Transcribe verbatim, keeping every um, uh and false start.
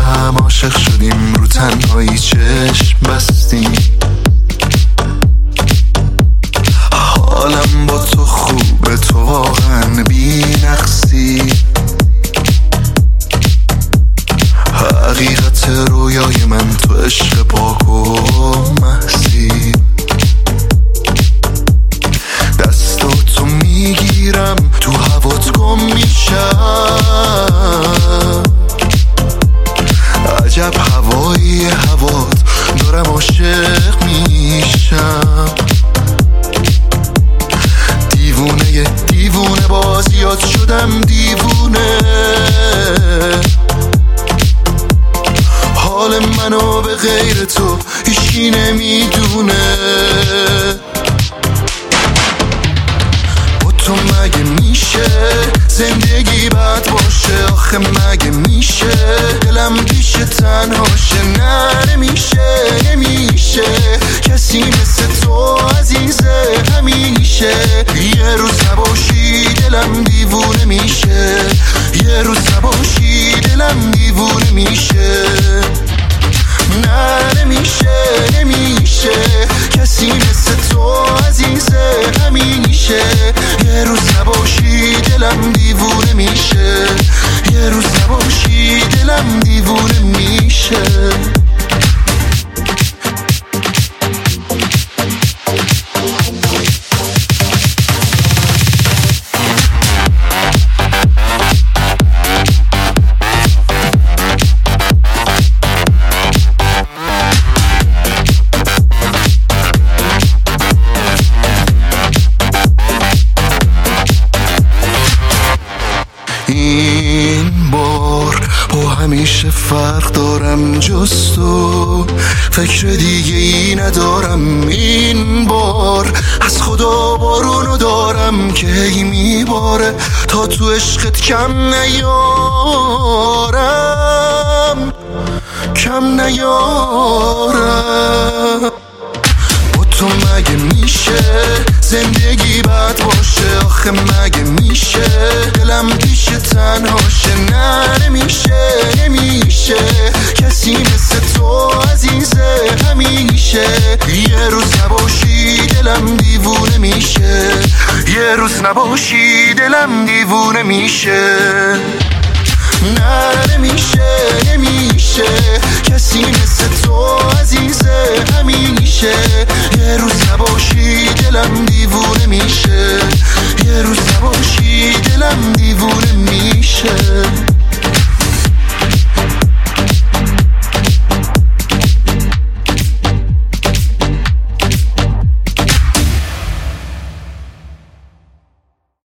هم عاشق شدیم، رو تنهایی چشم بستیم. حالم با تو خوبه، تو واقعا بی نقصی. حقیقت رویای من تو عشق پاک و محضی. دستاتو میگیرم تو هوات گم میشم. عجب هوایی هوات، دارم عاشق میشم. دیوونه دیوونه بازیات شدم دیوونه. حال منو به غیر تو هیچی نمیدونه. با تو مگه میشه زندگی بد باشه؟ آخه مگه میشه دلم پیش تنهاشه؟ نه نمیشه نمیشه کسی مثل تو عزیزه همیشه. یه روز نباشی دلم دیوونه میشه. یه روز نباشی دلم دیوونه میشه. نه نمیشه نمیشه کسی مثل تو عزیزه همیشه. یه روز نباشی دلم دیوونه میشه. یه روز نباشی دلم دیوونه میشه. این بار با همیشه فرق دارم جز تو، فکر دیگه ای ندارم. این بار از خدا بارونو دارم که هی میباره تا تو عشقت کم نیارم، کم نیارم. تو مگه میشه زندگی بد باشه؟ آخه مگه میشه دلم پیش تنهاشه؟ نه نمیشه نمیشه کسی مثل تو عزیزه همیشه. یه روز نباشی دلم دیوونه میشه. یه روز نباشی دلم دیوونه میشه. نه نمیشه نمیشه کسی مثل تو عزیزه همیشه. یه روز نباشی دلم دیوونه میشه. یه روز نباشی دلم دیوونه میشه.